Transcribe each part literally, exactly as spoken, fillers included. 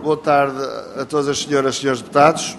Boa tarde a todas as senhoras e senhores deputados.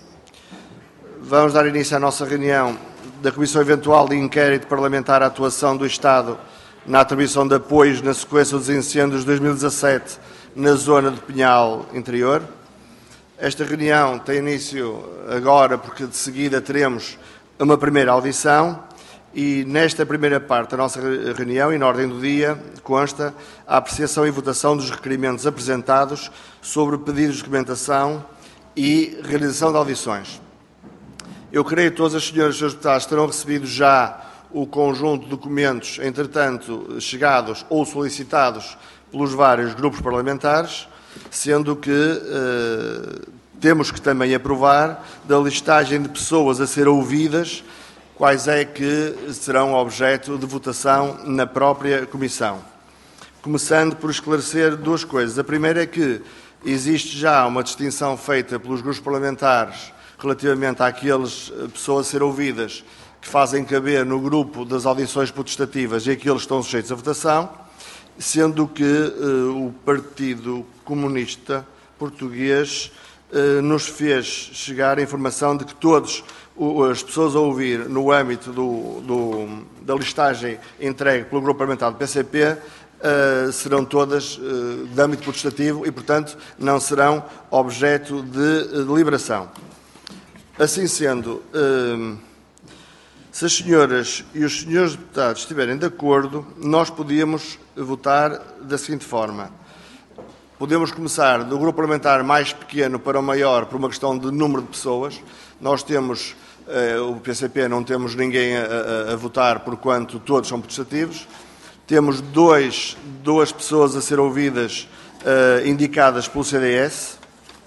Vamos dar início à nossa reunião da Comissão Eventual de Inquérito Parlamentar à Atuação do Estado na atribuição de apoios na sequência dos incêndios de dois mil e dezassete na zona de Pinhal Interior. Esta reunião tem início agora porque de seguida teremos uma primeira audição e nesta primeira parte da nossa reunião e na ordem do dia consta a apreciação e votação dos requerimentos apresentados sobre pedidos de documentação e realização de audições. Eu creio que todas as senhoras e senhores deputados terão recebido já o conjunto de documentos, entretanto, chegados ou solicitados pelos vários grupos parlamentares, sendo que eh, temos que também aprovar da listagem de pessoas a ser ouvidas, quais é que serão objeto de votação na própria Comissão. Começando por esclarecer duas coisas. A primeira é que existe já uma distinção feita pelos grupos parlamentares relativamente àquelas pessoas a ser ouvidas que fazem caber no grupo das audições potestativas e aqueles que estão sujeitos à votação, sendo que eh, o Partido Comunista Português eh, nos fez chegar a informação de que todas as pessoas a ouvir no âmbito do, do, da listagem entregue pelo grupo parlamentar do P C P eh, serão todas eh, de âmbito potestativo e, portanto, não serão objeto de eh, deliberação. Assim sendo, eh, se as senhoras e os senhores deputados estiverem de acordo, nós podíamos votar da seguinte forma. Podemos começar do grupo parlamentar mais pequeno para o maior por uma questão de número de pessoas. Nós temos, eh, o P C P não temos ninguém a, a, a votar porquanto todos são potestativos. Temos dois, duas pessoas a ser ouvidas eh, indicadas pelo C D S.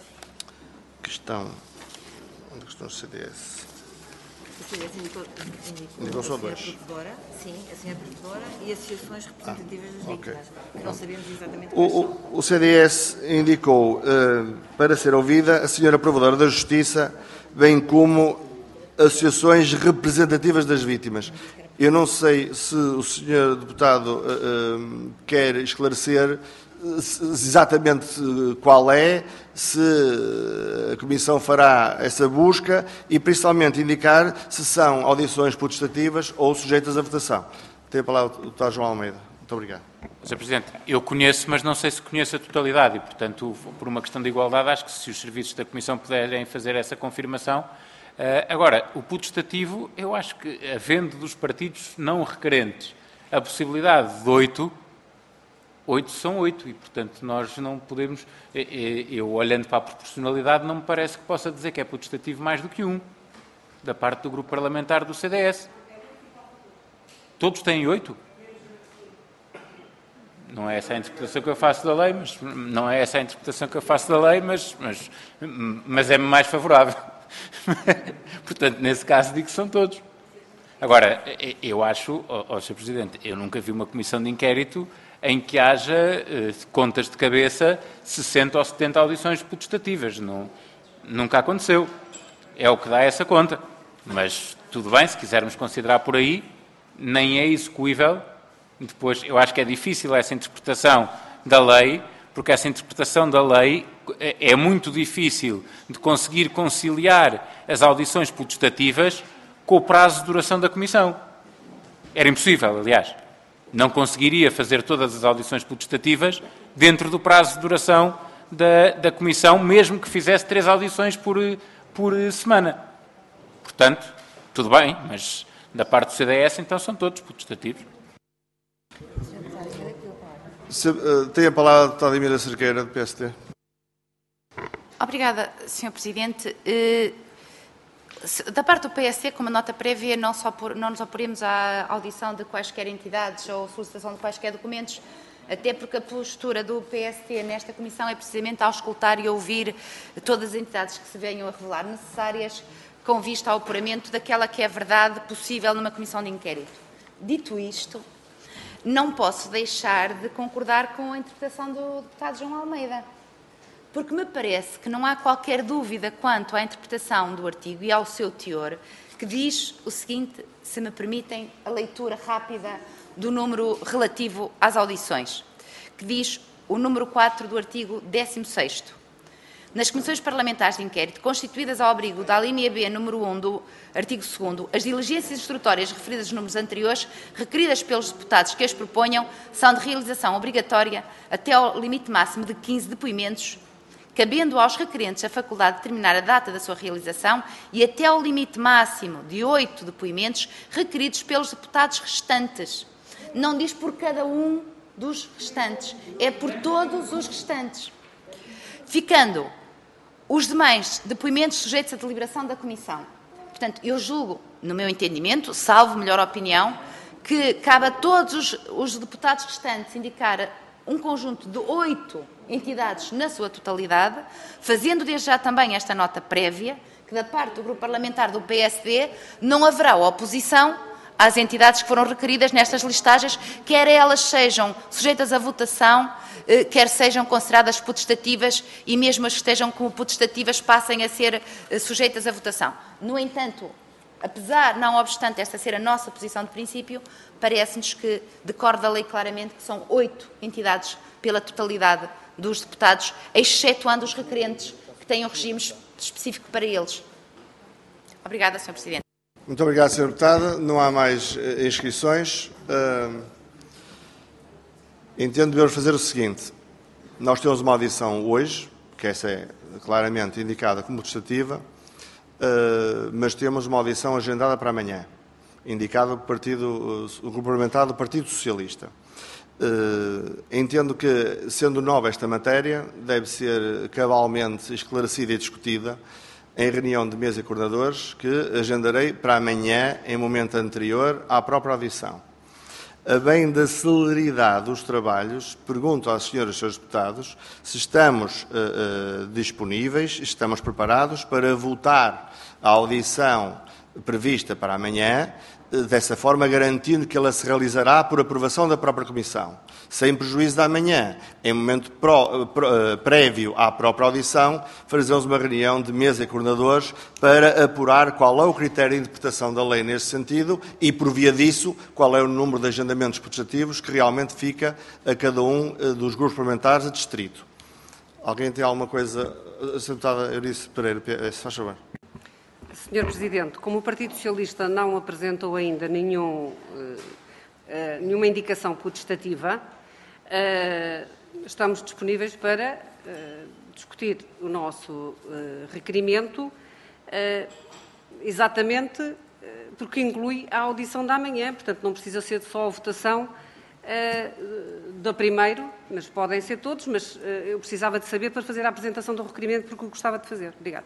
Que estão... Onde estão os C D S? O C D S indicou, indicou só a dois. Provedora, sim, a senhora Provedora e associações representativas das Ah, okay. vítimas, que não sabemos exatamente o, quais são. o, o C D S indicou uh, para ser ouvida a senhora Provedora da Justiça, bem como associações representativas das vítimas. Eu não sei se o senhor deputado uh, uh, quer esclarecer exatamente qual é, se a Comissão fará essa busca e, principalmente, indicar se são audições potestativas ou sujeitas à votação. Tem a palavra o deputado João Almeida. Muito obrigado. senhor Presidente, eu conheço, mas não sei se conheço a totalidade e, portanto, por uma questão de igualdade, acho que se os serviços da Comissão puderem fazer essa confirmação. Agora, o potestativo, eu acho que, havendo dos partidos não requerentes a possibilidade de oito, oito são oito e, portanto, nós não podemos... Eu, olhando para a proporcionalidade, não me parece que possa dizer que é potestativo mais do que um, da parte do grupo parlamentar do C D S. Todos têm oito? Não é essa a interpretação que eu faço da lei, mas não é essa a interpretação que eu faço da lei, mas, mas, mas é-me mais favorável. Portanto, nesse caso, digo que são todos. Agora, eu acho, ó, senhor Presidente, eu nunca vi uma comissão de inquérito em que haja eh, contas de cabeça sessenta ou setenta audições potestativas. Não, nunca aconteceu. É o que dá essa conta. Mas tudo bem, se quisermos considerar por aí, nem é execuível. Depois, eu acho que é difícil essa interpretação da lei, porque essa interpretação da lei é muito difícil de conseguir conciliar as audições potestativas com o prazo de duração da Comissão. Era impossível, aliás. Não conseguiria fazer todas as audições potestativas dentro do prazo de duração da, da Comissão, mesmo que fizesse três audições por, por semana. Portanto, tudo bem, mas da parte do C D S, então, são todos potestativos. Se, uh, tem a palavra a deputada Emília Cerqueira, do P S T. Obrigada, senhor Presidente. Uh... Da parte do P S T, como a nota prévia, não, só por, não nos oporemos à audição de quaisquer entidades ou solicitação de quaisquer documentos, até porque a postura do P S T nesta Comissão é precisamente auscultar e ouvir todas as entidades que se venham a revelar necessárias com vista ao apuramento daquela que é a verdade possível numa Comissão de inquérito. Dito isto, não posso deixar de concordar com a interpretação do deputado João Almeida. Porque me parece que não há qualquer dúvida quanto à interpretação do artigo e ao seu teor, que diz o seguinte, se me permitem a leitura rápida do número relativo às audições, que diz o número quatro do artigo décimo sexto. Nas comissões parlamentares de inquérito, constituídas ao abrigo da alínea B, número um do artigo segundo, as diligências instrutórias referidas nos números anteriores, requeridas pelos deputados que as proponham, são de realização obrigatória até ao limite máximo de quinze depoimentos, cabendo aos requerentes a faculdade de determinar a data da sua realização e até ao limite máximo de oito depoimentos requeridos pelos deputados restantes. Não diz por cada um dos restantes, é por todos os restantes. Ficando os demais depoimentos sujeitos à deliberação da Comissão. Portanto, eu julgo, no meu entendimento, salvo melhor opinião, que cabe a todos os, os deputados restantes indicar um conjunto de oito entidades na sua totalidade, fazendo desde já também esta nota prévia, que da parte do Grupo Parlamentar do P S D não haverá oposição às entidades que foram requeridas nestas listagens, quer elas sejam sujeitas à votação, quer sejam consideradas potestativas e mesmo as que estejam como potestativas passem a ser sujeitas à votação. No entanto, apesar, não obstante esta ser a nossa posição de princípio, parece-nos que decorre da lei claramente que são oito entidades pela totalidade dos deputados, excetuando os requerentes que tenham regime específico para eles. Obrigada, senhor Presidente. Muito obrigado, senhora Deputada. Não há mais uh, inscrições. Uh, entendo devemos fazer o seguinte. Nós temos uma audição hoje, que essa é claramente indicada como potestativa, uh, mas temos uma audição agendada para amanhã, indicada pelo partido, uh, o Grupo Parlamentar do Partido Socialista. Uh, entendo que, sendo nova esta matéria, deve ser cabalmente esclarecida e discutida em reunião de mesa e coordenadores, que agendarei para amanhã, em momento anterior à própria audição. A bem da celeridade dos trabalhos, pergunto às senhoras e senhores deputados se estamos uh, uh, disponíveis, estamos preparados para votar a audição prevista para amanhã, dessa forma garantindo que ela se realizará por aprovação da própria Comissão, sem prejuízo da manhã, em momento pró, pró, prévio à própria audição, fazemos uma reunião de mesa e coordenadores para apurar qual é o critério de interpretação da lei nesse sentido e, por via disso, qual é o número de agendamentos potestativos que realmente fica a cada um dos grupos parlamentares a distrito. Alguém tem alguma coisa? A senhora Eurice Pereira, se faz favor. senhor Presidente, como o Partido Socialista não apresentou ainda nenhum, uh, uh, nenhuma indicação potestativa, uh, estamos disponíveis para uh, discutir o nosso uh, requerimento, uh, exatamente uh, porque inclui a audição da manhã, portanto não precisa ser só a votação uh, do primeiro, mas podem ser todos, mas uh, eu precisava de saber para fazer a apresentação do requerimento porque eu gostava de fazer. Obrigada.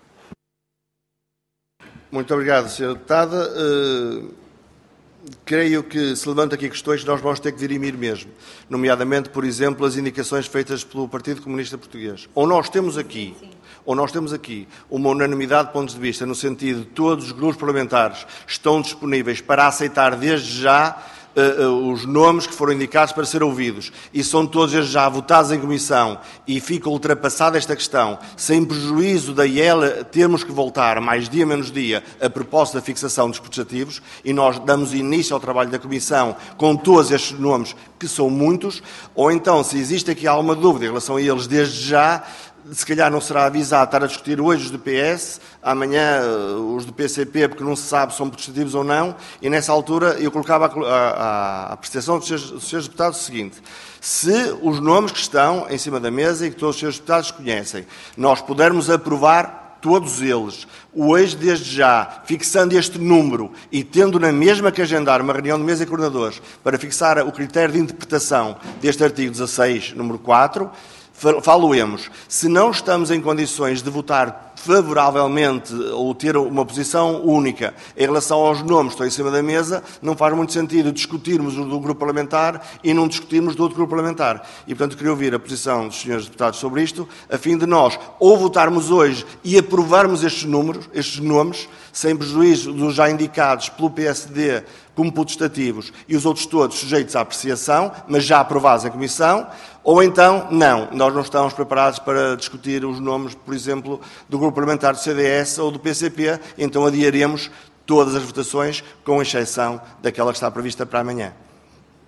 Muito obrigado, senhora Deputada. Uh, creio que se levanta aqui questões que nós vamos ter que dirimir mesmo, nomeadamente, por exemplo, as indicações feitas pelo Partido Comunista Português. Ou nós temos aqui, ou nós temos aqui uma unanimidade de pontos de vista, no sentido de todos os grupos parlamentares estão disponíveis para aceitar desde já Uh, uh, os nomes que foram indicados para ser ouvidos e são todos já votados em comissão e fica ultrapassada esta questão, sem prejuízo da I E L termos que voltar mais dia menos dia a propósito da fixação dos potestativos e nós damos início ao trabalho da comissão com todos estes nomes, que são muitos, ou então, se existe aqui alguma dúvida em relação a eles desde já, se calhar não será avisado estar a discutir hoje os do P S, amanhã os do P C P, porque não se sabe se são potestativos ou não, e nessa altura eu colocava à apreciação dos senhores, dos senhores deputados o seguinte: se os nomes que estão em cima da mesa e que todos os senhores deputados conhecem, nós pudermos aprovar todos eles, hoje desde já, fixando este número e tendo na mesma que agendar uma reunião de mesa e coordenadores para fixar o critério de interpretação deste artigo dezasseis, número quatro, falo-emos, se não estamos em condições de votar favoravelmente ou ter uma posição única em relação aos nomes que estão em cima da mesa, não faz muito sentido discutirmos o do grupo parlamentar e não discutirmos do outro grupo parlamentar. E, portanto, queria ouvir a posição dos senhores deputados sobre isto, a fim de nós ou votarmos hoje e aprovarmos estes números, estes nomes, sem prejuízo dos já indicados pelo P S D como potestativos e os outros todos sujeitos à apreciação, mas já aprovados em comissão, ou então, não, nós não estamos preparados para discutir os nomes, por exemplo, do grupo parlamentar do C D S ou do P C P, então adiaremos todas as votações, com exceção daquela que está prevista para amanhã.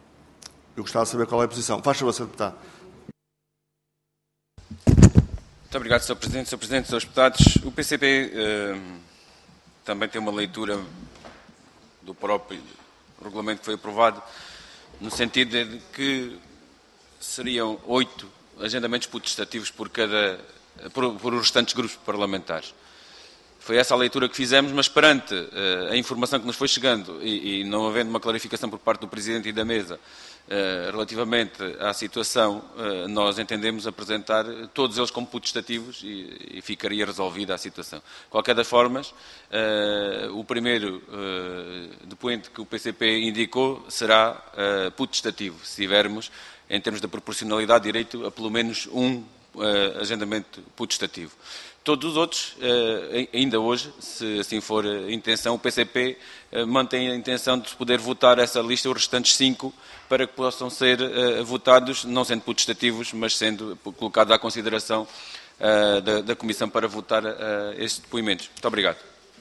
Eu gostava de saber qual é a posição. Faz favor, senhor Deputado. Muito obrigado, senhor Presidente. senhor Presidente, senhores deputados, o P C P eh, também tem uma leitura do próprio regulamento que foi aprovado, no sentido de que seriam oito agendamentos putestativos por cada, por, por os restantes grupos parlamentares. Foi essa a leitura que fizemos, mas perante uh, a informação que nos foi chegando e, e não havendo uma clarificação por parte do Presidente e da Mesa uh, relativamente à situação, uh, nós entendemos apresentar todos eles como putestativos e, e ficaria resolvida a situação. De qualquer das formas, uh, o primeiro uh, depoente que o P C P indicou será uh, putestativo, se tivermos, em termos de proporcionalidade, direito a pelo menos um uh, agendamento putestativo. Todos os outros, ainda hoje, se assim for a intenção, o P C P mantém a intenção de poder votar essa lista, os restantes cinco, para que possam ser votados, não sendo putestativos, mas sendo colocados à consideração da, da Comissão para votar estes depoimentos. Muito obrigado.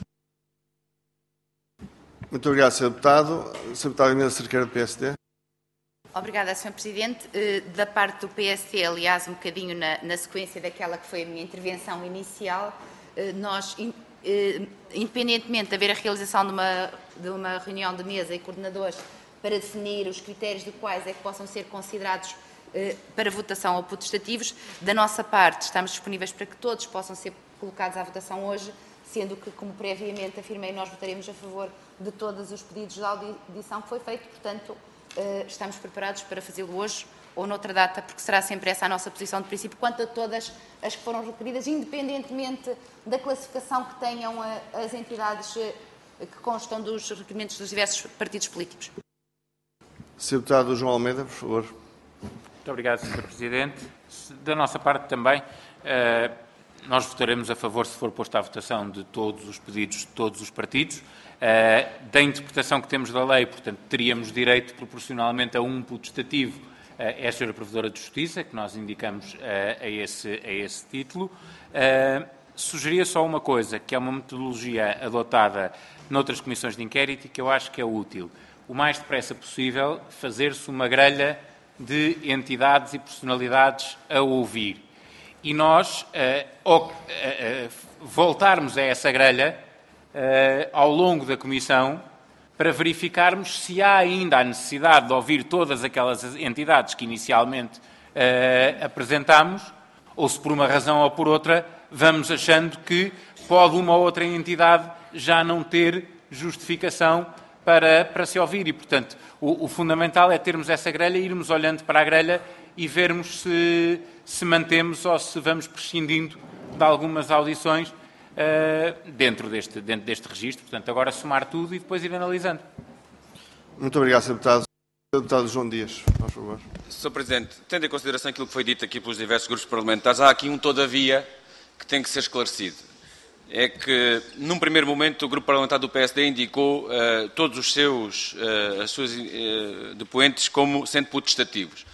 Muito obrigado, senhor Deputado. senhor Deputado Emília Cerqueira, do P S D. Obrigada, senhor Presidente. Da parte do P S D, aliás, um bocadinho na, na sequência daquela que foi a minha intervenção inicial, nós, independentemente de haver a realização de uma, de uma reunião de mesa e coordenadores para definir os critérios de quais é que possam ser considerados para votação ou putestativos, da nossa parte estamos disponíveis para que todos possam ser colocados à votação hoje, sendo que, como previamente afirmei, nós votaremos a favor de todos os pedidos de audição que foi feito, portanto, Uh, estamos preparados para fazê-lo hoje ou noutra data, porque será sempre essa a nossa posição de princípio quanto a todas as que foram requeridas, independentemente da classificação que tenham uh, as entidades uh, que constam dos requerimentos dos diversos partidos políticos. senhor Deputado João Almeida, por favor. Muito obrigado, senhor Presidente. Da nossa parte também, uh, nós votaremos a favor se for posto à votação de todos os pedidos de todos os partidos. Uh, da interpretação que temos da lei, portanto, teríamos direito proporcionalmente a um putestativo, uh, é a senhora Provedora de Justiça, que nós indicamos uh, a, esse, a esse título. Uh, sugeria só uma coisa, que é uma metodologia adotada noutras comissões de inquérito e que eu acho que é útil. O mais depressa possível, fazer-se uma grelha de entidades e personalidades a ouvir. E nós, uh, ou, uh, uh, voltarmos a essa grelha, Uh, ao longo da Comissão, para verificarmos se há ainda a necessidade de ouvir todas aquelas entidades que inicialmente uh, apresentámos, ou se por uma razão ou por outra vamos achando que pode uma ou outra entidade já não ter justificação para, para se ouvir. E, portanto, o, o fundamental é termos essa grelha, irmos olhando para a grelha e vermos se, se mantemos ou se vamos prescindindo de algumas audições Uh, dentro, deste, dentro deste registro. Portanto, agora somar tudo e depois ir analisando. Muito obrigado, senhor Deputado. senhor Deputado João Dias, por favor. senhor Presidente, tendo em consideração aquilo que foi dito aqui pelos diversos grupos parlamentares, há aqui um todavia que tem que ser esclarecido. É que, num primeiro momento, o grupo parlamentar do P S D indicou uh, todos os seus, uh, as suas uh, depoentes como sendo putestativos.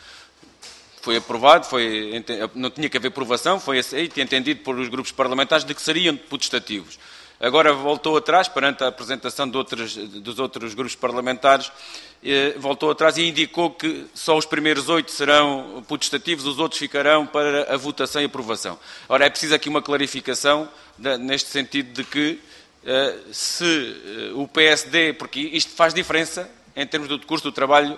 Foi aprovado, foi, não tinha que haver aprovação, foi aceito e entendido por os grupos parlamentares de que seriam putestativos. Agora voltou atrás, perante a apresentação de outros, dos outros grupos parlamentares, eh, voltou atrás e indicou que só os primeiros oito serão putestativos, os outros ficarão para a votação e aprovação. Ora, é preciso aqui uma clarificação de, neste sentido de que eh, se eh, o P S D, porque isto faz diferença em termos do decurso do trabalho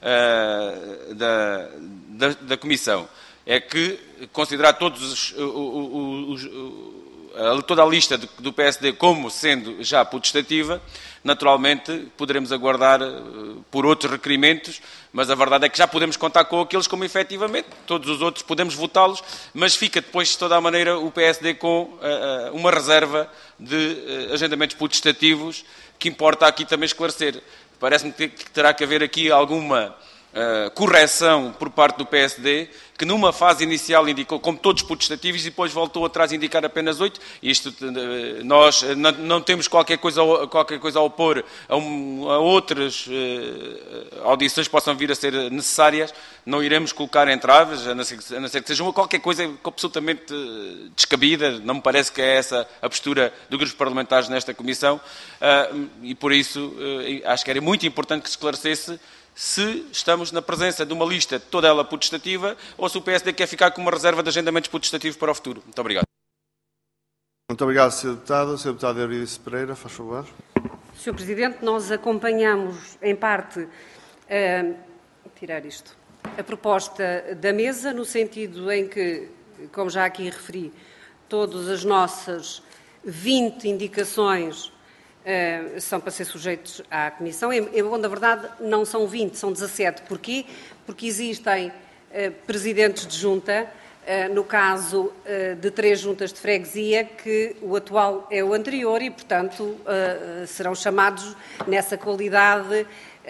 Uh, da, da, da Comissão, é que considerar todos os, os, os, toda a lista do, do P S D como sendo já putestativa, naturalmente poderemos aguardar uh, por outros requerimentos, mas a verdade é que já podemos contar com aqueles como efetivamente, todos os outros podemos votá-los, mas fica depois de toda a maneira o P S D com uh, uma reserva de uh, agendamentos putestativos que importa aqui também esclarecer. Parece-me que terá que haver aqui alguma uh, correção por parte do P S D, que numa fase inicial indicou como todos putestativos e depois voltou atrás a indicar apenas oito. Isto, uh, nós não, não temos qualquer coisa, qualquer coisa a opor a, um, a outras uh, audições que possam vir a ser necessárias. Não iremos colocar entraves, a não ser que, a não ser que seja uma, qualquer coisa absolutamente descabida. Não me parece que é essa a postura dos grupos parlamentares nesta Comissão. Uh, e por isso uh, acho que era muito importante que se esclarecesse se estamos na presença de uma lista toda ela putestativa ou se o P S D quer ficar com uma reserva de agendamentos putestativos para o futuro. Muito obrigado. Muito obrigado, senhor Deputado. senhor Deputado Euridice Pereira, faz favor. senhor Presidente, nós acompanhamos, em parte, uh, tirar isto, a proposta da mesa, no sentido em que, como já aqui referi, todas as nossas vinte indicações uh, são para ser sujeitos à Comissão. Em, em, na verdade, não são vinte, são dezassete. Porquê? Porque existem uh, presidentes de junta, uh, no caso uh, de três juntas de freguesia, que o atual é o anterior e, portanto, uh, serão chamados nessa qualidade,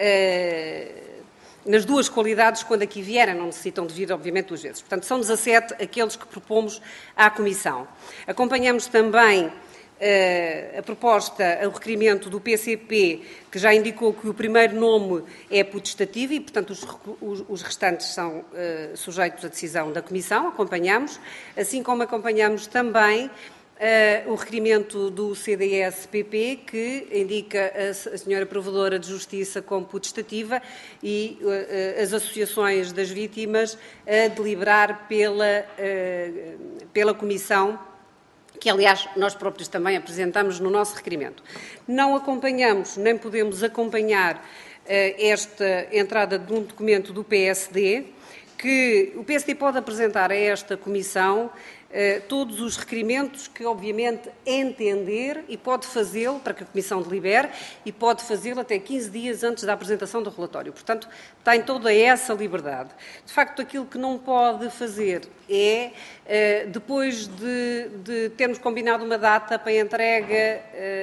uh, nas duas qualidades, quando aqui vierem, não necessitam de vir, obviamente, duas vezes. Portanto, são dezassete aqueles que propomos à Comissão. Acompanhamos também uh, a proposta, o requerimento do P C P, que já indicou que o primeiro nome é putestativo e, portanto, os, os, os restantes são uh, sujeitos à decisão da Comissão. Acompanhamos, assim como acompanhamos também Uh, o requerimento do C D S P P, que indica a, a senhora Provedora de Justiça como putestativa e uh, uh, as associações das vítimas a deliberar pela, uh, pela Comissão, que, aliás, nós próprios também apresentamos no nosso requerimento. Não acompanhamos, nem podemos acompanhar uh, esta entrada de um documento do P S D, que o P S D pode apresentar a esta Comissão Uh, todos os requerimentos que, obviamente, entender e pode fazê-lo para que a Comissão delibere e pode fazê-lo até quinze dias antes da apresentação do relatório. Portanto, tem toda essa liberdade. De facto, aquilo que não pode fazer é, uh, depois de, de termos combinado uma data para a entrega,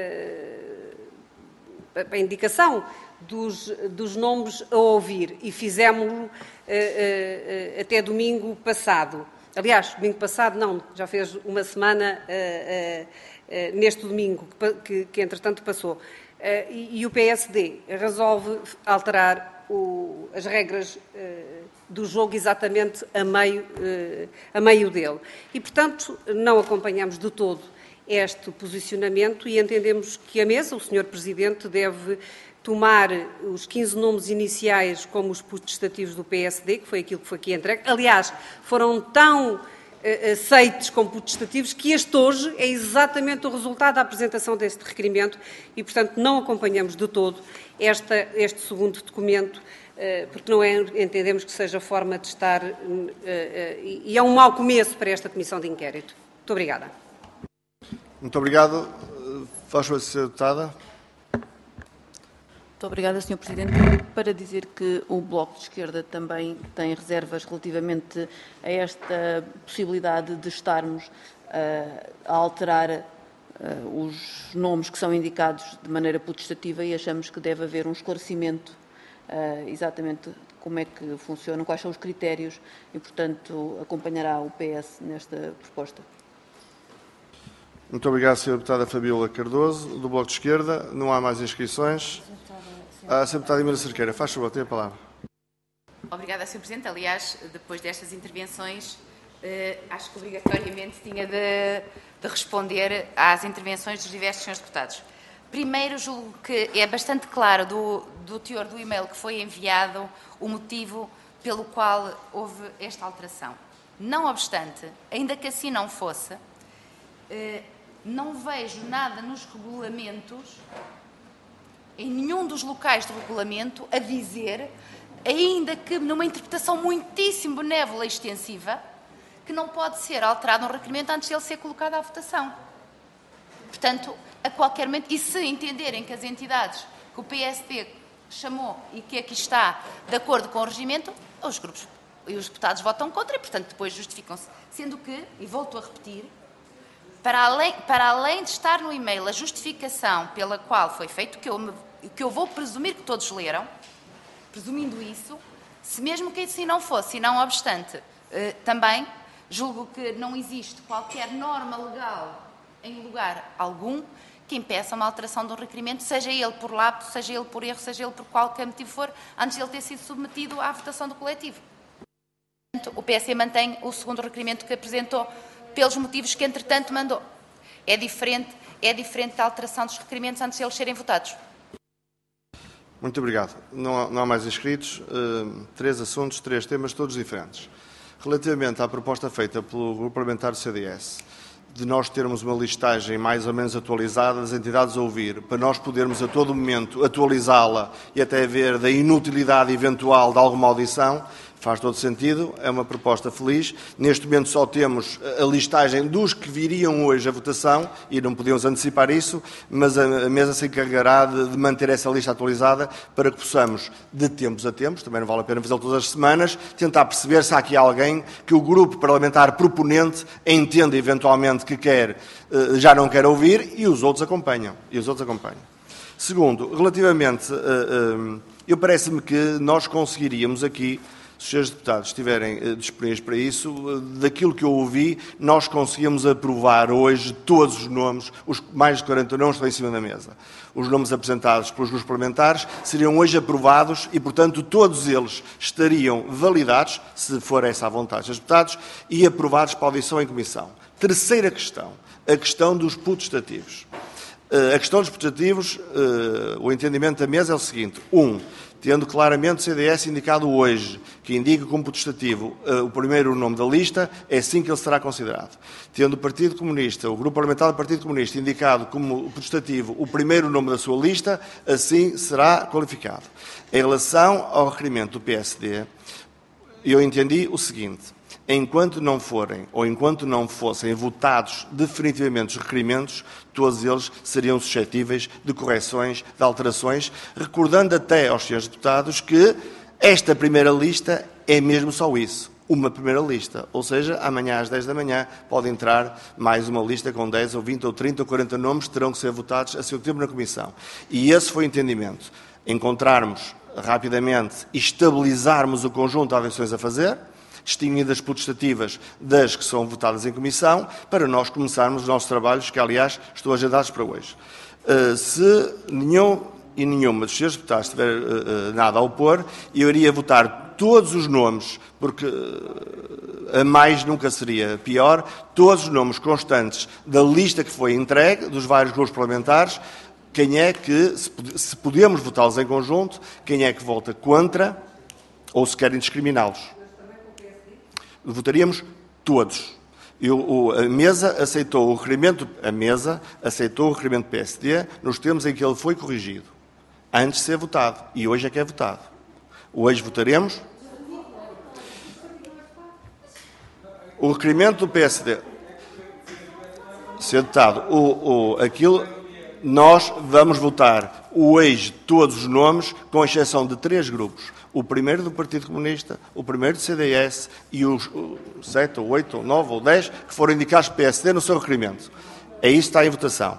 uh, para a indicação dos, dos nomes a ouvir, e fizemos-lo uh, uh, até domingo passado. Aliás, domingo passado não, já fez uma semana uh, uh, uh, neste domingo, que, que, que entretanto passou. Uh, e, e o P S D resolve alterar o, as regras uh, do jogo exatamente a meio, uh, a meio dele. E, portanto, não acompanhamos de todo este posicionamento e entendemos que a mesa, o senhor Presidente, deve tomar os quinze nomes iniciais como os putestativos do P S D, que foi aquilo que foi aqui entregue. Aliás, foram tão uh, aceitos como putestativos que este hoje é exatamente o resultado da apresentação deste requerimento e, portanto, não acompanhamos de todo esta, este segundo documento, uh, porque não é, entendemos que seja forma de estar, uh, uh, e é um mau começo para esta Comissão de Inquérito. Muito obrigada. Muito obrigado. Faz favor, senhora Deputada. Muito obrigada, senhor Presidente. Para dizer que o Bloco de Esquerda também tem reservas relativamente a esta possibilidade de estarmos uh, a alterar uh, os nomes que são indicados de maneira putestativa e achamos que deve haver um esclarecimento uh, exatamente como é que funciona, quais são os critérios e, portanto, acompanhará o P S nesta proposta. Muito obrigado, senhora Deputada Fabíola Cardoso, do Bloco de Esquerda. Não há mais inscrições. A senhora Deputada Emília Cerqueira, faz favor, tem a palavra. Obrigada, senhor Presidente. Aliás, depois destas intervenções, eh, acho que obrigatoriamente tinha de, de responder às intervenções dos diversos senhores deputados. Primeiro, julgo que é bastante claro do, do teor do e-mail que foi enviado o motivo pelo qual houve esta alteração. Não obstante, ainda que assim não fosse, eh, não vejo nada nos regulamentos, em nenhum dos locais do regulamento, a dizer, ainda que numa interpretação muitíssimo benévola e extensiva, que não pode ser alterado um requerimento antes de ele ser colocado à votação. Portanto, a qualquer momento, e se entenderem que as entidades que o P S D chamou e que aqui está de acordo com o regimento, os grupos e os deputados votam contra e, portanto, depois justificam-se. Sendo que, e volto a repetir, Para além, para além de estar no e-mail a justificação pela qual foi feito, que eu, me, que eu vou presumir que todos leram, presumindo isso, se mesmo que assim não fosse, e não obstante, eh, também julgo que não existe qualquer norma legal em lugar algum que impeça uma alteração de um requerimento, seja ele por lapso, seja ele por erro, seja ele por qualquer motivo for, antes de ele ter sido submetido à votação do coletivo. Portanto, o P S D mantém o segundo requerimento que apresentou, pelos motivos que, entretanto, mandou. É diferente, é diferente da alteração dos requerimentos antes de eles serem votados. Muito obrigado. Não há, não há mais inscritos. Uh, três assuntos, três temas, todos diferentes. Relativamente à proposta feita pelo Grupo Parlamentar do C D S, de nós termos uma listagem mais ou menos atualizada das entidades a ouvir, para nós podermos a todo momento atualizá-la e até ver da inutilidade eventual de alguma audição, faz todo sentido, é uma proposta feliz. Neste momento só temos a listagem dos que viriam hoje à votação e não podemos antecipar isso, mas a mesa se encarregará de, de manter essa lista atualizada para que possamos, de tempos a tempos, também não vale a pena fazê-lo todas as semanas, tentar perceber se há aqui alguém que o grupo parlamentar proponente entenda eventualmente que quer, já não quer ouvir e os outros acompanham. E os outros acompanham. Segundo, relativamente, eu parece-me que nós conseguiríamos aqui, se os senhores deputados estiverem uh, disponíveis para isso, uh, daquilo que eu ouvi, nós conseguimos aprovar hoje todos os nomes, os mais de quarenta nomes estão em cima da mesa. Os nomes apresentados pelos grupos parlamentares seriam hoje aprovados e, portanto, todos eles estariam validados, se for essa a vontade dos deputados, e aprovados para audição em comissão. Terceira questão, a questão dos putestativos. Uh, a questão dos putestativos, uh, o entendimento da mesa é o seguinte. Um, tendo claramente o C D S indicado hoje, que indica como putestativo uh, o primeiro nome da lista, é assim que ele será considerado. Tendo o Partido Comunista, o Grupo Parlamentar do Partido Comunista, indicado como putestativo o primeiro nome da sua lista, assim será qualificado. Em relação ao requerimento do P S D, eu entendi o seguinte. Enquanto não forem, ou enquanto não fossem votados definitivamente os requerimentos, todos eles seriam suscetíveis de correções, de alterações, recordando até aos senhores deputados que esta primeira lista é mesmo só isso, uma primeira lista. Ou seja, amanhã às dez da manhã pode entrar mais uma lista com dez ou vinte ou trinta ou quarenta nomes que terão que ser votados a seu tempo na Comissão. E esse foi o entendimento. Encontrarmos rapidamente e estabilizarmos o conjunto de audições a fazer, distinguindo as putestativas das que são votadas em comissão, para nós começarmos os nossos trabalhos, que, aliás, estão agendados para hoje. Uh, se nenhum e nenhuma dos senhores deputados tiver uh, uh, nada a opor, eu iria votar todos os nomes, porque uh, a mais nunca seria pior, todos os nomes constantes da lista que foi entregue, dos vários grupos parlamentares, quem é que, se, se podemos votá-los em conjunto, quem é que vota contra, ou se querem discriminá-los. Votaríamos todos. Eu, o, a mesa aceitou o requerimento, a mesa aceitou o requerimento do P S D nos termos em que ele foi corrigido, antes de ser votado. E hoje é que é votado. Hoje votaremos. O requerimento do P S D. Senhor Deputado, o, o, aquilo, nós vamos votar hoje todos os nomes, com exceção de três grupos. O primeiro do Partido Comunista, o primeiro do C D S e os sete, ou oito, ou nove, ou dez que foram indicados pelo P S D no seu requerimento. É isso que está em votação.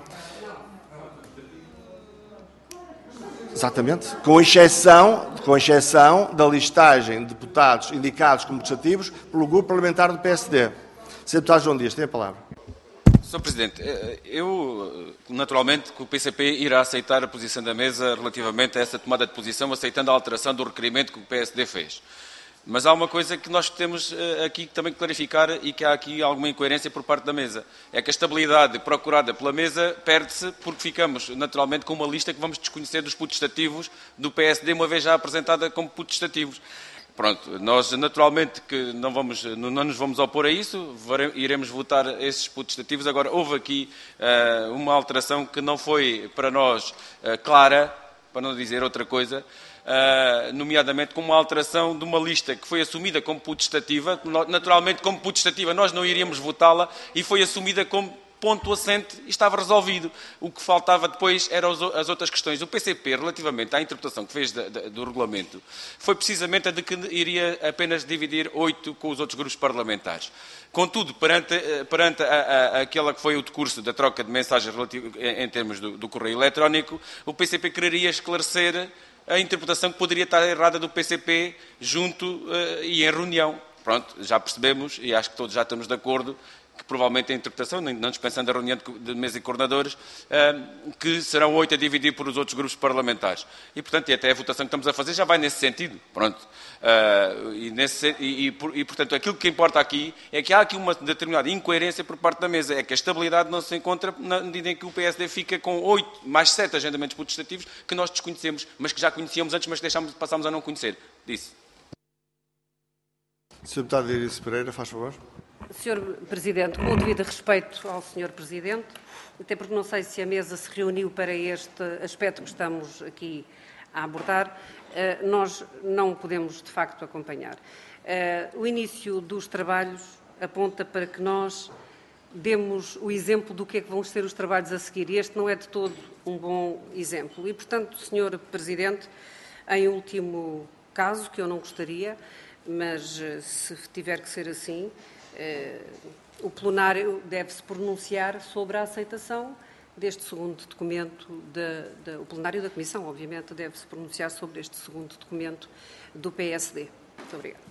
Exatamente. Com exceção, com exceção da listagem de deputados indicados como putestativos pelo Grupo Parlamentar do P S D. senhor Deputado João Dias, tem a palavra. senhor Presidente, eu, naturalmente, que o P C P irá aceitar a posição da mesa relativamente a essa tomada de posição, aceitando a alteração do requerimento que o P S D fez. Mas há uma coisa que nós temos aqui também que clarificar e que há aqui alguma incoerência por parte da mesa. É que a estabilidade procurada pela mesa perde-se porque ficamos, naturalmente, com uma lista que vamos desconhecer dos putestativos do P S D, uma vez já apresentada como putestativos. Pronto, nós naturalmente que não, vamos, não nos vamos opor a isso, iremos votar esses putestativos. Agora, houve aqui uh, uma alteração que não foi para nós uh, clara, para não dizer outra coisa, uh, nomeadamente com uma alteração de uma lista que foi assumida como putestativa. Naturalmente, como putestativa, nós não iríamos votá-la e foi assumida como ponto assente e estava resolvido. O que faltava depois eram as outras questões. O P C P, relativamente à interpretação que fez do regulamento, foi precisamente a de que iria apenas dividir oito com os outros grupos parlamentares. Contudo, perante, perante a, a, aquela que foi o decurso da troca de mensagens relativo, em, em termos do, do correio eletrónico, o P C P quereria esclarecer a interpretação que poderia estar errada do P C P junto uh, e em reunião. Pronto, já percebemos, e acho que todos já estamos de acordo, que provavelmente é a interpretação, não dispensando a reunião de mesa e coordenadores, que serão oito a dividir por os outros grupos parlamentares. E, portanto, e até a votação que estamos a fazer já vai nesse sentido. Pronto. E, nesse, e, e, e, portanto, aquilo que importa aqui é que há aqui uma determinada incoerência por parte da mesa. É que a estabilidade não se encontra na medida em que o P S D fica com oito, mais sete agendamentos putestativos que nós desconhecemos, mas que já conhecíamos antes, mas que deixámos, passámos a não conhecer. Disse. senhor Deputado Iris Pereira, faz favor. senhor Presidente, com o devido respeito ao senhor Presidente, até porque não sei se a mesa se reuniu para este aspecto que estamos aqui a abordar, nós não podemos, de facto, acompanhar. O início dos trabalhos aponta para que nós demos o exemplo do que é que vão ser os trabalhos a seguir, e este não é de todo um bom exemplo. E, portanto, senhor Presidente, em último caso, que eu não gostaria, mas se tiver que ser assim, eh, o plenário deve-se pronunciar sobre a aceitação deste segundo documento, de, de, o plenário da Comissão, obviamente, deve-se pronunciar sobre este segundo documento do P S D. Muito obrigada.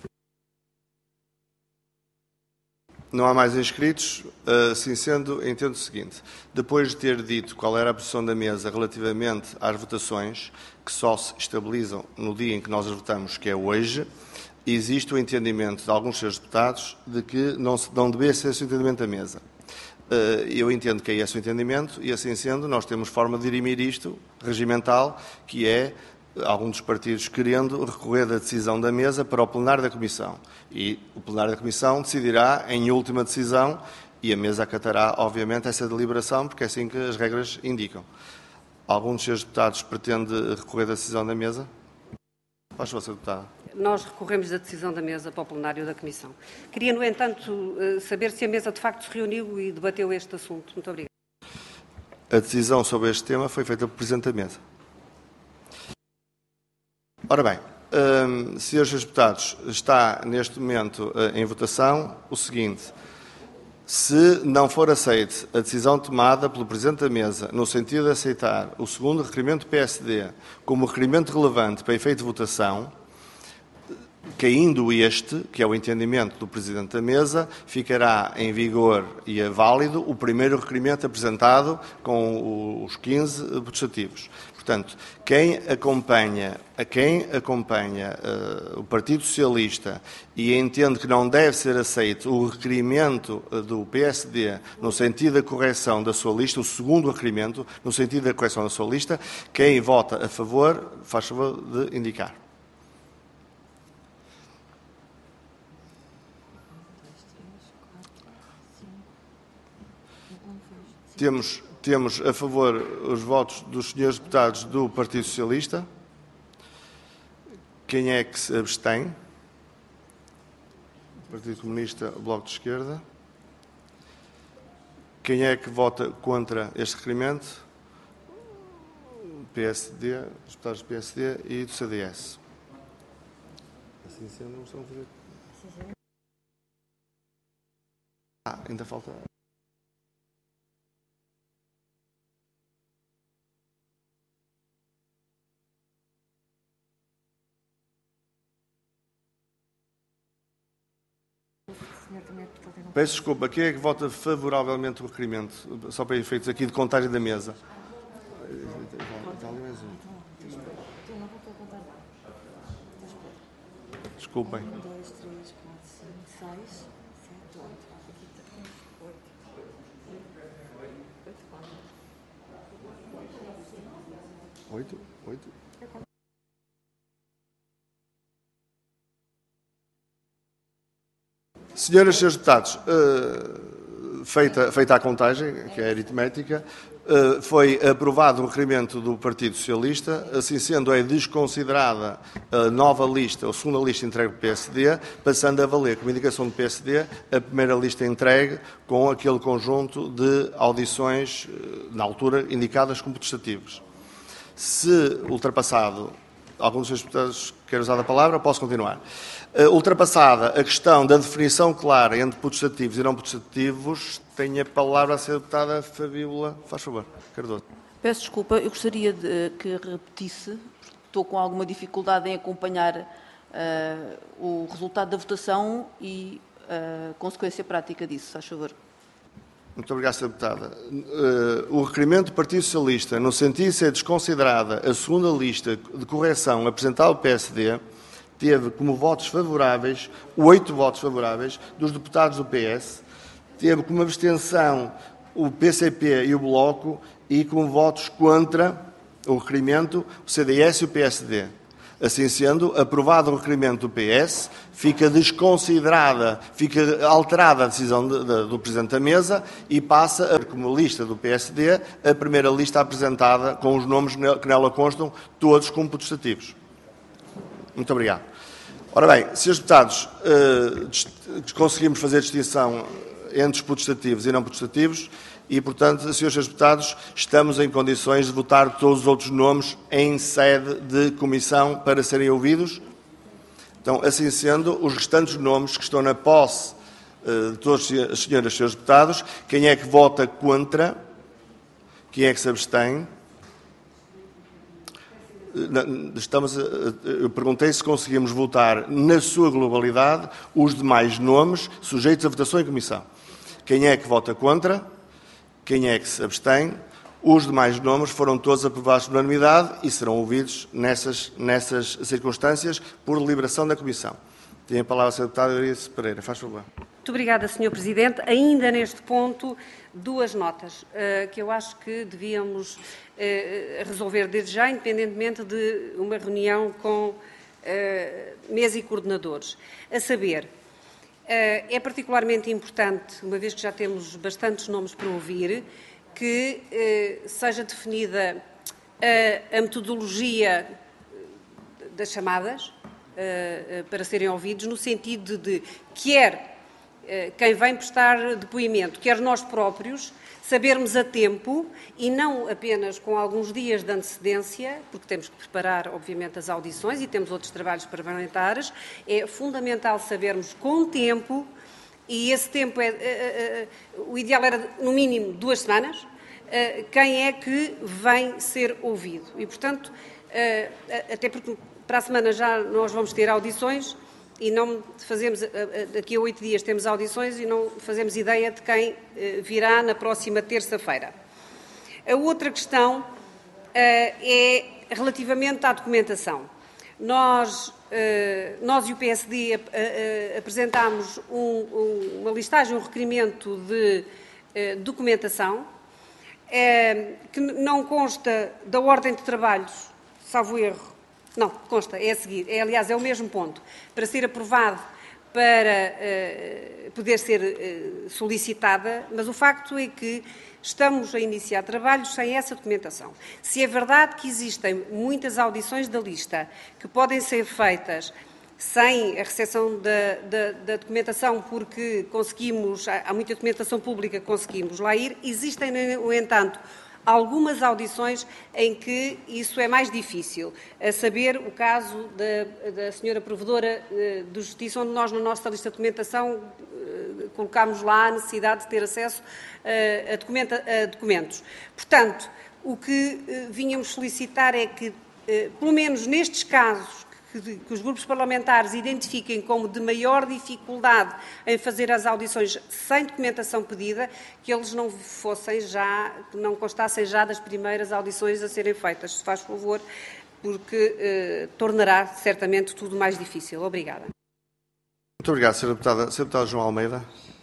Não há mais inscritos. Assim sendo, entendo o seguinte. Depois de ter dito qual era a posição da mesa relativamente às votações, que só se estabilizam no dia em que nós as votamos, que é hoje, existe o entendimento de alguns seus deputados de que não, se, não deve ser esse o entendimento da mesa. Eu entendo que é esse o entendimento e, assim sendo, nós temos forma de dirimir isto, regimental, que é algum dos partidos querendo recorrer da decisão da mesa para o plenário da Comissão. E o plenário da Comissão decidirá em última decisão e a mesa acatará, obviamente, essa deliberação, porque é assim que as regras indicam. Algum dos seus deputados pretende recorrer da decisão da mesa? Faz favor, senhor Deputado. Nós recorremos da decisão da mesa para o plenário da Comissão. Queria, no entanto, saber se a mesa de facto se reuniu e debateu este assunto. Muito obrigada. A decisão sobre este tema foi feita pelo Presidente da Mesa. Ora bem, hum, senhores deputados, está neste momento em votação o seguinte. Se não for aceite a decisão tomada pelo Presidente da Mesa no sentido de aceitar o segundo requerimento do P S D como requerimento relevante para efeito de votação, caindo este, que é o entendimento do Presidente da Mesa, ficará em vigor e é válido o primeiro requerimento apresentado com os quinze putestativos. Portanto, quem acompanha, a quem acompanha uh, o Partido Socialista e entende que não deve ser aceito o requerimento do P S D no sentido da correção da sua lista, o segundo requerimento no sentido da correção da sua lista, quem vota a favor, faz favor de indicar. Temos, temos a favor os votos dos senhores deputados do Partido Socialista. Quem é que se abstém? Partido Comunista, Bloco de Esquerda. Quem é que vota contra este requerimento? P S D, os deputados do P S D e do C D S. Assim sendo, não estão a fazer. Ah, ainda falta. Peço desculpa, quem é que vota favoravelmente o requerimento? Só para efeitos aqui de contagem da mesa. Desculpem. um, dois, três, quatro, cinco, seis, sete, oito. Oito? Oito? Senhoras e senhores deputados, uh, feita, feita a contagem, que é aritmética, uh, foi aprovado o requerimento do Partido Socialista, assim sendo é desconsiderada a nova lista, ou segunda lista entregue do P S D, passando a valer como indicação do P S D a primeira lista entregue com aquele conjunto de audições, uh, na altura, indicadas como potestativos. Se ultrapassado, algum dos senhores deputados quer usar a palavra, posso continuar. Uh, ultrapassada a questão da definição clara entre potestativos e não potestativos, tenho a palavra a ser a deputada Fabíola, faz favor, Cardoso. Peço desculpa, eu gostaria de, que repetisse, estou com alguma dificuldade em acompanhar uh, o resultado da votação e a uh, consequência prática disso, faz favor. Muito obrigado, senhora Deputada. Uh, o requerimento do Partido Socialista, no sentido de ser desconsiderada a segunda lista de correção apresentada pelo P S D, teve como votos favoráveis, oito votos favoráveis, dos deputados do P S, teve como abstenção o P C P e o Bloco e como votos contra o requerimento o C D S e o P S D. Assim sendo, aprovado o requerimento do P S, fica desconsiderada, fica alterada a decisão de, de, do Presidente da Mesa e passa, a, como lista do P S D, a primeira lista apresentada com os nomes que nela constam, todos como potestativos. Muito obrigado. Ora bem, senhores deputados, eh, conseguimos fazer a distinção entre os potestativos e não potestativos e, portanto, senhores deputados, estamos em condições de votar todos os outros nomes em sede de comissão para serem ouvidos. Então, assim sendo, os restantes nomes que estão na posse eh, de todas as senhoras e senhores deputados, quem é que vota contra? Quem é que se abstém? Estamos a, eu perguntei se conseguimos votar na sua globalidade os demais nomes sujeitos a votação em comissão. Quem é que vota contra? Quem é que se abstém? Os demais nomes foram todos aprovados por unanimidade e serão ouvidos nessas, nessas circunstâncias por deliberação da Comissão. Tem a palavra a senhora deputada Euridice Pereira. Faz favor. Muito obrigada, senhor Presidente. Ainda neste ponto, duas notas uh, que eu acho que devíamos uh, resolver desde já, independentemente de uma reunião com uh, mesa e coordenadores. A saber, uh, é particularmente importante, uma vez que já temos bastantes nomes para ouvir, que uh, seja definida uh, a metodologia das chamadas uh, uh, para serem ouvidos, no sentido de, de quer quem vem prestar depoimento, quer nós próprios, sabermos a tempo e não apenas com alguns dias de antecedência, porque temos que preparar, obviamente, as audições e temos outros trabalhos parlamentares, é fundamental sabermos com tempo, e esse tempo, é, é, é o ideal era, no mínimo, duas semanas, é, quem é que vem ser ouvido. E, portanto, é, até porque para a semana já nós vamos ter audições, e não fazemos, daqui a oito dias temos audições e não fazemos ideia de quem virá na próxima terça-feira. A outra questão é relativamente à documentação. Nós, nós e o P S D apresentámos um, uma listagem, um requerimento de documentação que não consta da ordem de trabalhos, salvo erro. Não, consta, é a seguir. É, aliás, é o mesmo ponto. Para ser aprovado, para uh, poder ser uh, solicitada, mas o facto é que estamos a iniciar trabalhos sem essa documentação. Se é verdade que existem muitas audições da lista que podem ser feitas sem a recepção da, da, da documentação, porque conseguimos, há muita documentação pública, conseguimos lá ir, existem, no entanto, algumas audições em que isso é mais difícil, a saber o caso da, da senhora Provedora de Justiça, onde nós, na nossa lista de documentação, colocámos lá a necessidade de ter acesso a, documenta, a documentos. Portanto, o que vínhamos solicitar é que, pelo menos nestes casos, que, que os grupos parlamentares identifiquem como de maior dificuldade em fazer as audições sem documentação pedida, que eles não fossem já, que não constassem já das primeiras audições a serem feitas, se faz favor, porque eh, tornará certamente tudo mais difícil. Obrigada. Muito obrigado, senhora Deputada. senhor Deputado João Almeida.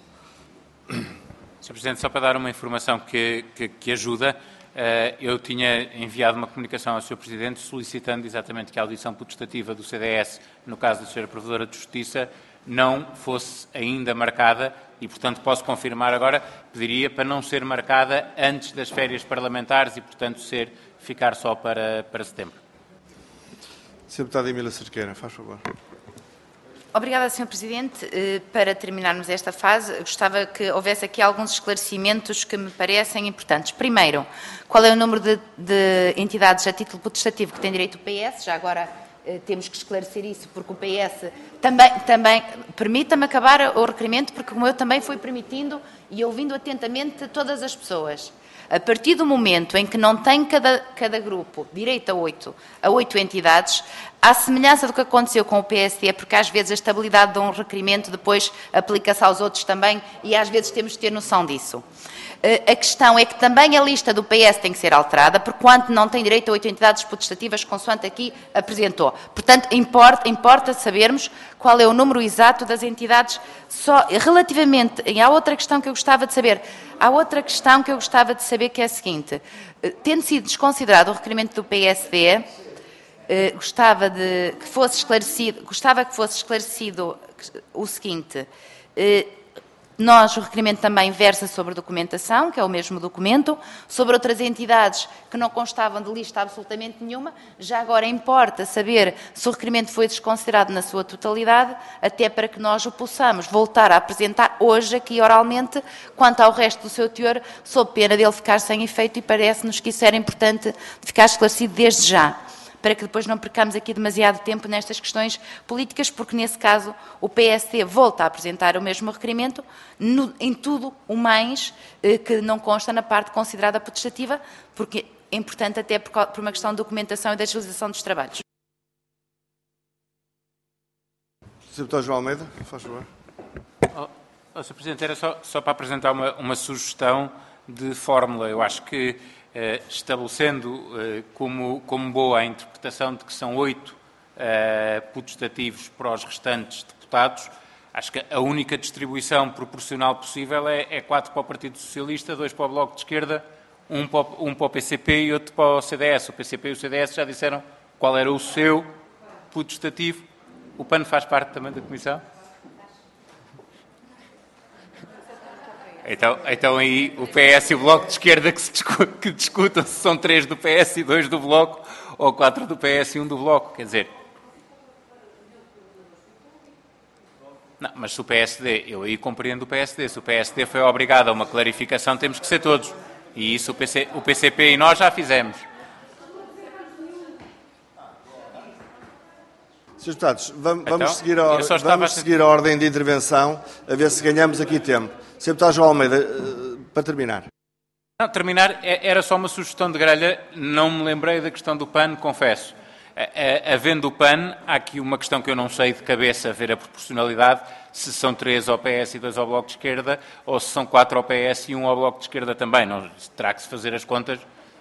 senhor Presidente, só para dar uma informação que, que, que ajuda, eu tinha enviado uma comunicação ao senhor Presidente solicitando exatamente que a audição potestativa do C D S, no caso da senhora Provedora de Justiça, não fosse ainda marcada e, portanto, posso confirmar agora, pediria para não ser marcada antes das férias parlamentares e, portanto, ser, ficar só para, para setembro. senhora Deputada Emília Cerqueira, faz favor. Obrigada, senhor Presidente. Para terminarmos esta fase, gostava que houvesse aqui alguns esclarecimentos que me parecem importantes. Primeiro, qual é o número de, de entidades a título potestativo que tem direito o P S? Já agora temos que esclarecer isso, porque o P S também... também permita-me acabar o requerimento, porque como eu também fui permitindo e ouvindo atentamente todas as pessoas. A partir do momento em que não tem cada, cada grupo direito a oito, a oito entidades, à semelhança do que aconteceu com o P S D, porque às vezes a estabilidade de um requerimento depois aplica-se aos outros também e às vezes temos de ter noção disso. A questão é que também a lista do P S tem que ser alterada, porquanto não tem direito a oito entidades potestativas, consoante aqui apresentou. Portanto, importa, importa sabermos qual é o número exato das entidades. Só relativamente, e há outra questão que eu gostava de saber, há outra questão que eu gostava de saber, que é a seguinte: tendo sido desconsiderado o requerimento do P S D, eh, gostava de que fosse esclarecido, gostava que fosse esclarecido o seguinte. Eh, Nós, o requerimento também versa sobre documentação, que é o mesmo documento, sobre outras entidades que não constavam de lista absolutamente nenhuma. Já agora importa saber se o requerimento foi desconsiderado na sua totalidade, até para que nós o possamos voltar a apresentar hoje, aqui oralmente, quanto ao resto do seu teor, sob pena dele ficar sem efeito, e parece-nos que isso era importante de ficar esclarecido desde já, para que depois não percamos aqui demasiado tempo nestas questões políticas, porque nesse caso o P S D volta a apresentar o mesmo requerimento, no, em tudo o mais eh, que não consta na parte considerada potestativa, porque é importante até por, por uma questão de documentação e da agilização dos trabalhos. senhor Deputado João Almeida, faz favor. Oh, oh, senhor Presidente, era só, só para apresentar uma, uma sugestão de fórmula. Eu acho que Uh, estabelecendo uh, como, como boa a interpretação de que são oito uh, potestativos para os restantes deputados, acho que a única distribuição proporcional possível é, é quatro para o Partido Socialista, dois para o Bloco de Esquerda, um para, um para o P C P e outro para o C D S. O P C P e o C D S já disseram qual era o seu potestativo. O P A N faz parte também da Comissão? Então, então aí o P S e o Bloco de Esquerda que, se discu que discutam se são três do P S e dois do Bloco, ou quatro do P S e um do Bloco. Quer dizer... Não, mas se o P S D, eu aí compreendo o P S D, se o P S D foi obrigado a uma clarificação, temos que ser todos. E isso o, P C, o P C P e nós já fizemos. senhores Deputados, vamos, Então, vamos, seguir, a, eu só vamos estava... seguir a ordem de intervenção, a ver se ganhamos aqui tempo. senhor Deputado João Almeida, para terminar. Não, terminar, era só uma sugestão de grelha, não me lembrei da questão do P A N, confesso. Havendo o P A N, há aqui uma questão que eu não sei de cabeça, ver a proporcionalidade, se são três ao P S e dois ao Bloco de Esquerda, ou se são quatro ao P S e um ao Bloco de Esquerda também. Não, terá que se fazer as contas,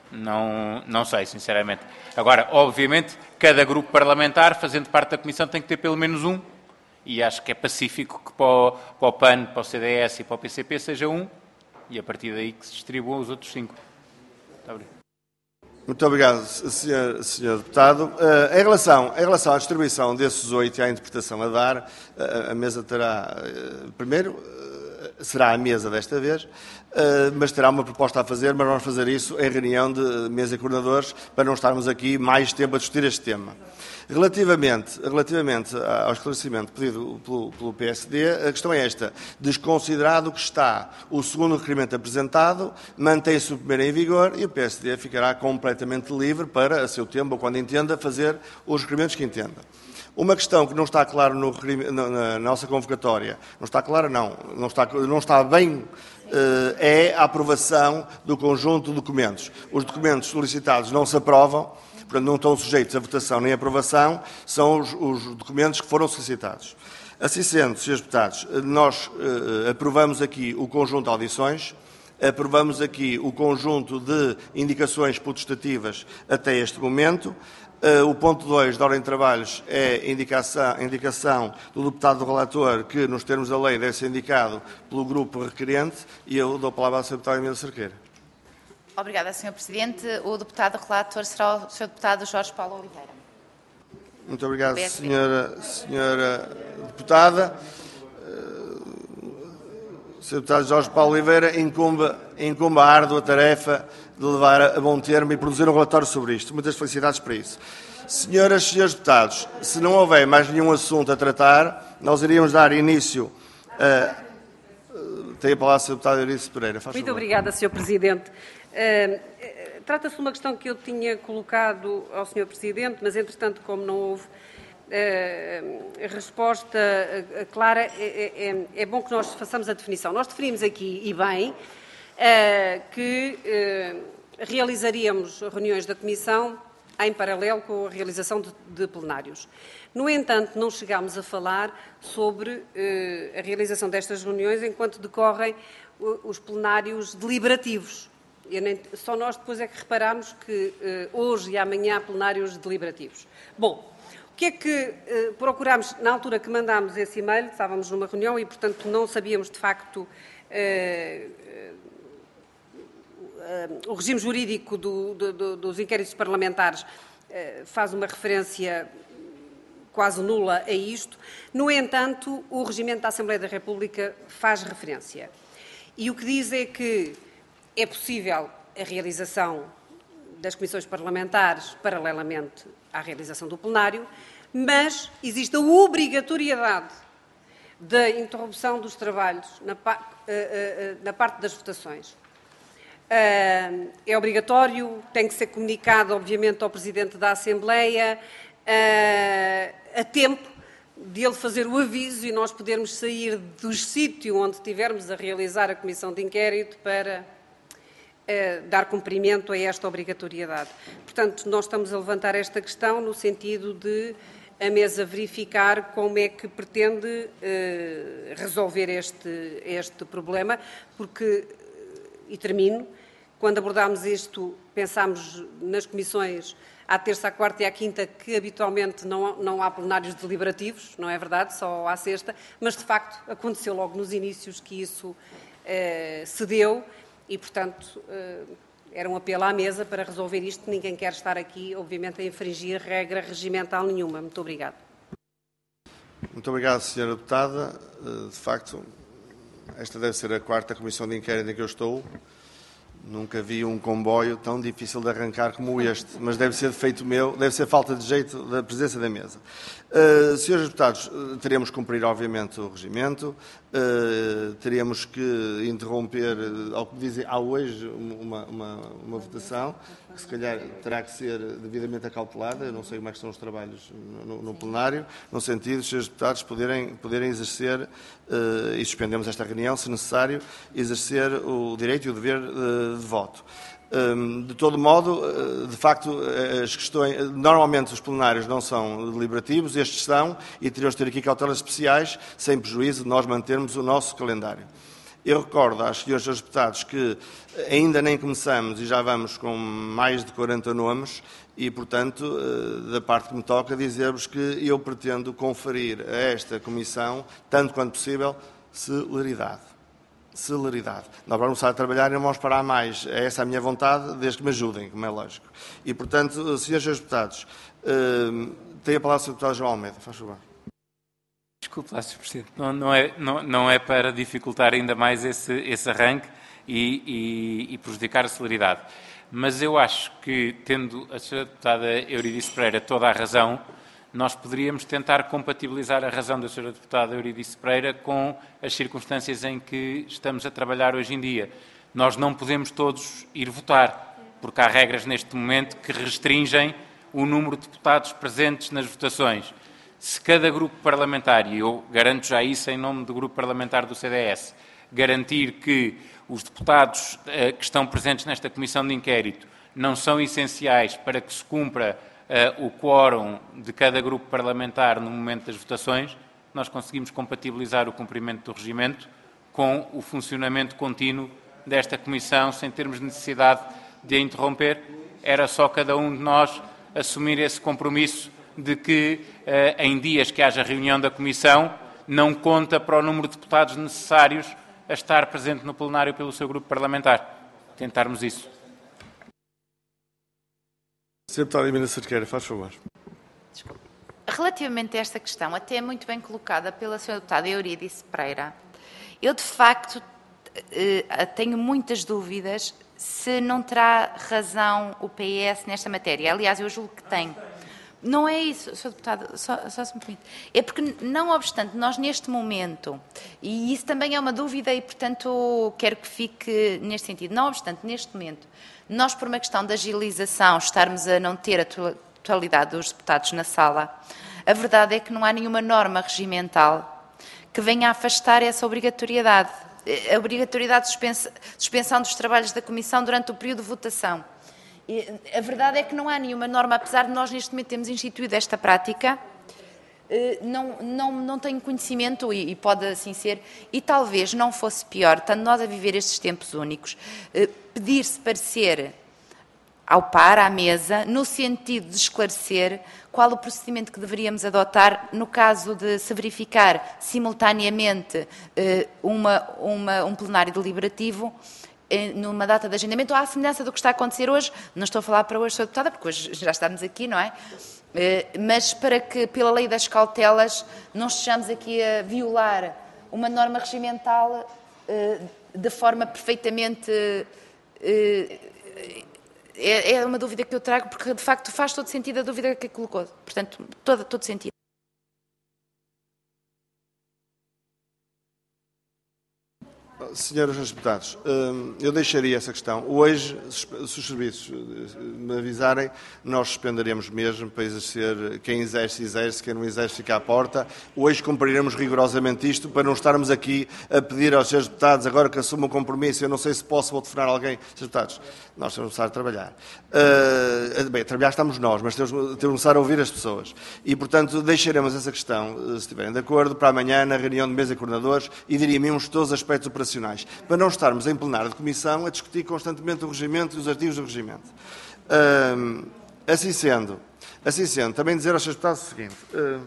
não, não sei, sinceramente. Agora, obviamente, cada grupo parlamentar, fazendo parte da Comissão, tem que ter pelo menos um, e acho que é pacífico que para o, para o P A N, para o C D S e para o P C P seja um, e a partir daí que se distribuam os outros cinco. Muito obrigado. Muito obrigado, senhor, senhor Deputado. Uh, em, relação, em relação à distribuição desses oito e à interpretação a dar, uh, a mesa terá, uh, primeiro, uh, será a mesa desta vez, uh, mas terá uma proposta a fazer, mas vamos fazer isso em reunião de mesa e coordenadores, para não estarmos aqui mais tempo a discutir este tema. Relativamente, relativamente ao esclarecimento pedido pelo, pelo P S D, a questão é esta: desconsiderado que está o segundo requerimento apresentado, mantém-se o primeiro em vigor e o P S D ficará completamente livre para, a seu tempo ou quando entenda, fazer os requerimentos que entenda. Uma questão que não está clara no, na nossa convocatória, não está clara não, não está, não está bem, é a aprovação do conjunto de documentos. Os documentos solicitados não se aprovam, portanto, não estão sujeitos a votação nem a aprovação, são os, os documentos que foram solicitados. Assim sendo, senhores deputados, nós eh, aprovamos aqui o conjunto de audições, aprovamos aqui o conjunto de indicações potestativas até este momento. Uh, o ponto dois da ordem de trabalhos é indicação, indicação do deputado relator que, nos termos da lei, deve ser indicado pelo grupo requerente, e eu dou a palavra ao senhor deputado Emílio Cerqueira. Obrigada, senhor Presidente. O deputado relator será o senhor deputado Jorge Paulo Oliveira. Muito obrigado, senhora, senhora deputada. O senhor deputado Jorge Paulo Oliveira incumbe, incumbe a árdua tarefa de levar a bom termo e produzir um relatório sobre isto. Muitas felicidades para isso. Senhoras e senhores deputados, se não houver mais nenhum assunto a tratar, nós iríamos dar início a... Tem a palavra o senhor deputado Euridice Pereira. Faz Muito favor. obrigada, senhor Presidente. Uh, Trata-se de uma questão que eu tinha colocado ao senhor Presidente, mas, entretanto, como não houve uh, resposta uh, clara, é, é, é bom que nós façamos a definição. Nós definimos aqui, e bem, uh, que uh, realizaríamos reuniões da Comissão em paralelo com a realização de, de plenários. No entanto, não chegámos a falar sobre uh, a realização destas reuniões enquanto decorrem os plenários deliberativos. Eu nem, só nós depois é que reparámos que uh, hoje e amanhã há plenários deliberativos. Bom, o que é que uh, procurámos, na altura que mandámos esse e-mail, estávamos numa reunião e, portanto, não sabíamos de facto uh, uh, uh, o regime jurídico do, do, do, dos inquéritos parlamentares uh, faz uma referência quase nula a isto. No entanto, o regimento da Assembleia da República faz referência. E o que diz é que é possível a realização das comissões parlamentares paralelamente à realização do plenário, mas existe a obrigatoriedade da interrupção dos trabalhos na, na parte das votações. É obrigatório, tem que ser comunicado, obviamente, ao Presidente da Assembleia a tempo de ele fazer o aviso e nós podermos sair do sítio onde estivermos a realizar a comissão de inquérito para uh, dar cumprimento a esta obrigatoriedade. Portanto, nós estamos a levantar esta questão no sentido de a mesa verificar como é que pretende uh, resolver este, este problema, porque, e termino, quando abordámos isto, pensámos nas comissões à terça, à quarta e à quinta, que habitualmente não, não há plenários deliberativos, não é verdade, só à sexta, mas de facto aconteceu logo nos inícios que isso eh, se deu e, portanto, eh, era um apelo à mesa para resolver isto. Ninguém quer estar aqui, obviamente, a infringir regra regimental nenhuma. Muito obrigada. Muito obrigado, senhora Deputada. De facto, esta deve ser a quarta comissão de inquérito em que eu estou. Nunca vi um comboio tão difícil de arrancar como este, mas deve ser defeito meu, deve ser falta de jeito da presença da mesa. Uh, senhores deputados, teremos que cumprir, obviamente, o regimento, uh, teremos que interromper, ao que dizem, há hoje uma, uma, uma votação, que se calhar terá que ser devidamente acautelada, eu não sei como é que são os trabalhos no, no plenário, no sentido de, senhores deputados, poderem, poderem exercer, uh, e suspendemos esta reunião, se necessário, exercer o direito e o dever uh, de voto. De todo modo, de facto, as questões, normalmente os plenários não são deliberativos, estes são, e teremos de ter aqui cautelas especiais, sem prejuízo de nós mantermos o nosso calendário. Eu recordo às senhoras deputados que ainda nem começamos e já vamos com mais de quarenta nomes e, portanto, da parte que me toca, dizer-vos que eu pretendo conferir a esta comissão, tanto quanto possível, celeridade. Celeridade. Nós vamos começar a trabalhar e não vamos parar mais. É essa a minha vontade, desde que me ajudem, como é lógico. E, portanto, senhores deputados, uh, tem a palavra o senhor deputado João Almeida. Faz favor. Desculpe lá, senhor Presidente. Não, não, é, não, não é para dificultar ainda mais esse, esse arranque e, e, e prejudicar a celeridade. Mas eu acho que, tendo a senhora deputada Euridice Pereira toda a razão, nós poderíamos tentar compatibilizar a razão da senhora deputada Euridice Pereira com as circunstâncias em que estamos a trabalhar hoje em dia. Nós não podemos todos ir votar, porque há regras neste momento que restringem o número de deputados presentes nas votações. Se cada grupo parlamentar, e eu garanto já isso em nome do grupo parlamentar do C D S, garantir que os deputados eh, que estão presentes nesta comissão de inquérito não são essenciais para que se cumpra Uh, o quórum de cada grupo parlamentar no momento das votações, nós conseguimos compatibilizar o cumprimento do regimento com o funcionamento contínuo desta comissão, sem termos necessidade de a interromper. Era só cada um de nós assumir esse compromisso de que, uh, em dias que haja reunião da comissão, não conta para o número de deputados necessários a estar presente no plenário pelo seu grupo parlamentar. Tentarmos isso. senhora Deputada Emília Cerqueira, faz favor. Desculpe. Relativamente a esta questão, até muito bem colocada pela senhora Deputada Euridice Pereira, eu de facto tenho muitas dúvidas se não terá razão o P S nesta matéria. Aliás, eu julgo que tem. Não é isso, senhor Deputado, só, só se me permite. É porque, não obstante, nós neste momento, e isso também é uma dúvida e, portanto, quero que fique neste sentido, não obstante, neste momento, nós, por uma questão de agilização, estarmos a não ter a totalidade dos deputados na sala, a verdade é que não há nenhuma norma regimental que venha a afastar essa obrigatoriedade, a obrigatoriedade de suspensão dos trabalhos da Comissão durante o período de votação. A verdade é que não há nenhuma norma, apesar de nós neste momento termos instituído esta prática, não, não, não tenho conhecimento, e, e pode assim ser, e talvez não fosse pior, estando nós a viver estes tempos únicos, pedir-se parecer ao par, à mesa, no sentido de esclarecer qual o procedimento que deveríamos adotar no caso de se verificar simultaneamente uma, uma, um plenário deliberativo numa data de agendamento, ou à semelhança do que está a acontecer hoje. Não estou a falar para hoje, Senhora Deputada, porque hoje já estamos aqui, não é? Mas para que, pela lei das cautelas, não estejamos aqui a violar uma norma regimental de forma perfeitamente... É uma dúvida que eu trago, porque de facto faz todo sentido a dúvida que colocou. Portanto, todo, todo sentido. Senhoras e senhores deputados, eu deixaria essa questão. Hoje, se os serviços me avisarem, nós suspenderemos mesmo para exercer, quem exerce, exerce, quem não exerce, fica à porta. Hoje cumpriremos rigorosamente isto, para não estarmos aqui a pedir aos senhores deputados, agora que assumam um compromisso, eu não sei se posso vou telefonar alguém. Senhores deputados, nós temos de começar a trabalhar. Uh, bem, a trabalhar estamos nós, mas temos, temos de começar a ouvir as pessoas. E, portanto, deixaremos essa questão, se estiverem de acordo, para amanhã, na reunião de mesa de coordenadores, e dirimimos todos os aspectos operacionais, para não estarmos em plenário de comissão a discutir constantemente o regimento e os artigos do regimento. Uh, assim sendo, assim sendo, também dizer aos senhores deputados o seguinte,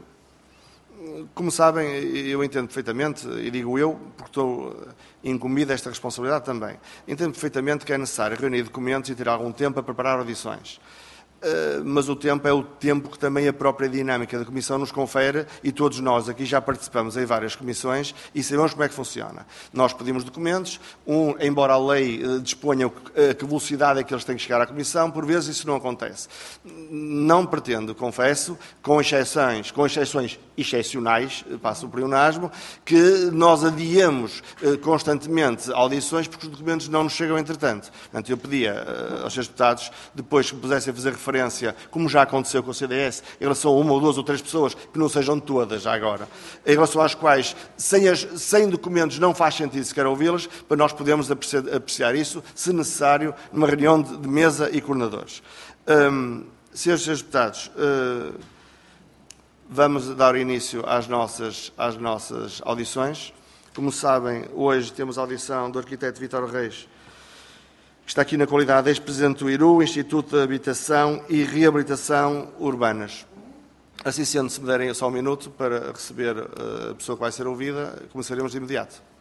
uh, como sabem, eu entendo perfeitamente, e digo eu, porque estou incumbido desta responsabilidade também, entendo perfeitamente que é necessário reunir documentos e ter algum tempo a preparar audições. Uh, mas o tempo é o tempo que também a própria dinâmica da Comissão nos confere, e todos nós aqui já participamos em várias comissões e sabemos como é que funciona. Nós pedimos documentos, um, embora a lei uh, disponha a que velocidade é que eles têm que chegar à Comissão, por vezes isso não acontece. Não pretendo, confesso, com exceções, com exceções excepcionais, passo o pleonasmo, que nós adiamos uh, constantemente audições porque os documentos não nos chegam entretanto. Portanto, eu pedia uh, aos senhores deputados, depois que me pusessem a fazer referência, como já aconteceu com o C D S, em relação a uma ou duas ou três pessoas, que não sejam todas já agora, em relação às quais, sem, as, sem documentos, não faz sentido sequer ouvi-las, para nós podermos apreciar, apreciar isso, se necessário, numa reunião de, de mesa e coordenadores. Um, senhores e senhores deputados, uh, vamos dar início às nossas, às nossas audições. Como sabem, hoje temos a audição do arquiteto Vítor Reis, que está aqui na qualidade de ex-presidente do I R U, Instituto de Habitação e Reabilitação Urbanas. Assim sendo, se me derem só um minuto para receber a pessoa que vai ser ouvida, começaremos de imediato.